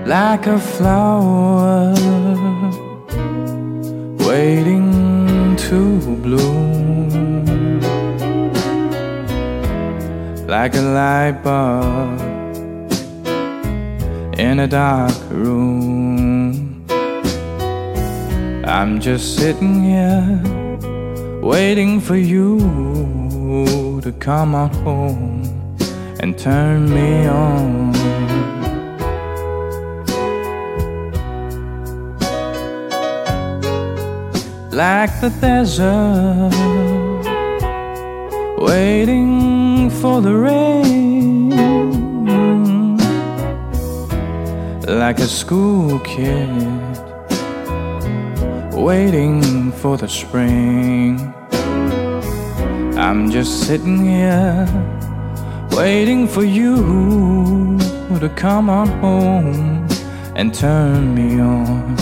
like a flower waiting to bloom, like a light bulb in a dark room. I'm just sitting here waiting for you to come on home and turn me on. Like the desert waiting for the rain, like a school kid waiting for the spring. I'm just sitting here waiting for you to come on home and turn me on.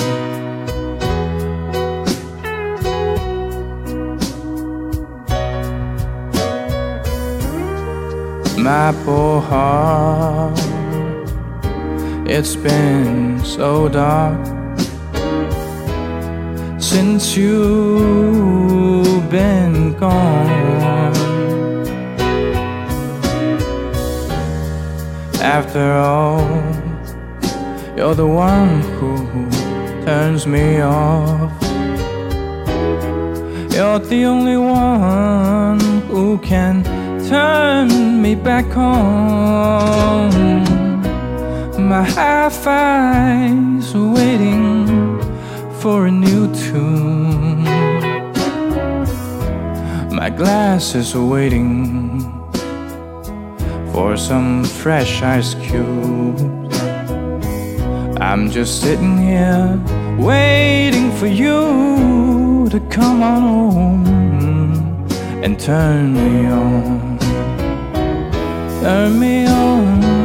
My poor heart, it's been so dark since you've been gone. After all, you're the one who turns me off. You're the only one who can turn me back on. My hi-fi's waiting for a new tune. My glass is waiting for some fresh ice cubes. I'm just sitting here waiting for you to come on home and turn me on. Turn me on.